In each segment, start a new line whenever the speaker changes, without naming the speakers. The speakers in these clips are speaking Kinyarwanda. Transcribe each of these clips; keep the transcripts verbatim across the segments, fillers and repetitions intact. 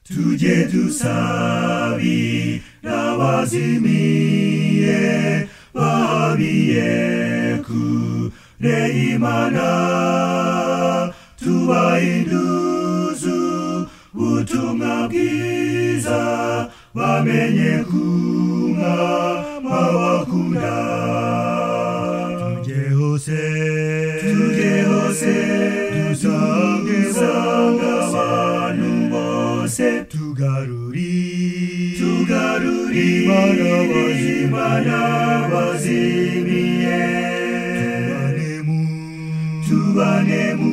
tujye dusabira abazimiye bahabiye kure y'Imana, tubahinduze ubutumwa bwiza, bamenye kumwama bakunda. Tujye hose, tujye hose, dusange abantu bose, tugaruri, tugaruri Imana bazimana bazimiye, tubanemu, tubanemu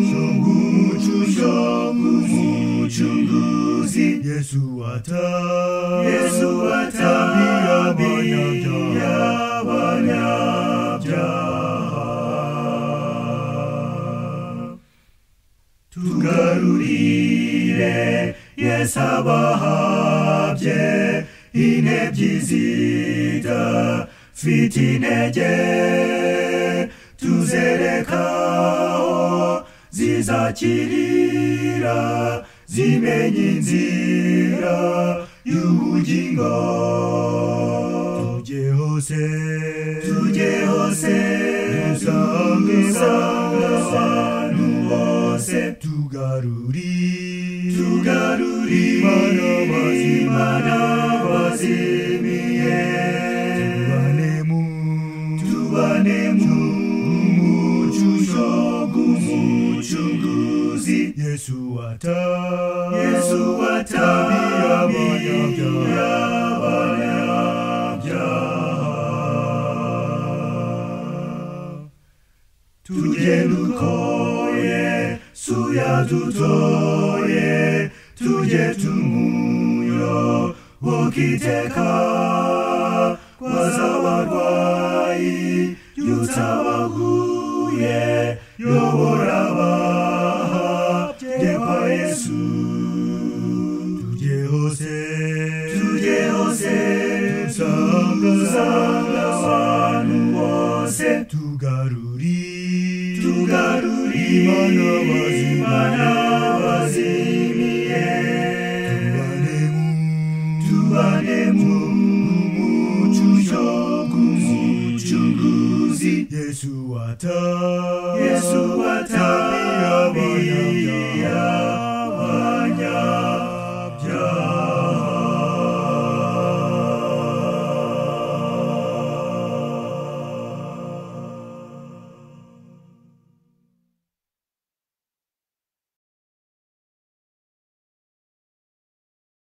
umucunguzi Yesu ata, Yesu atabiye abanyabyaha. Tugarurire Yesu abahabye intebyi zidafite intege, tuzerekaho zizakirira, zimenye inzira y'ubugingo. Tujye hose, tujye hose, dusange abantu bose, tugaruri, tugaruri Imana bazimiye, tubanemu, tubanemu umucunguzi Yesu ata, Yesu atabiye abanyabyaha. Tujye dukoye suya dutoye, tujye tumuyoboka iteka, kwaza abarwayi yutabaguye, yobora abahabye kwa Yesu. Tujye hose, tujye hose, dusange abantu bose, tugaruri, tugaruri Imana bazimana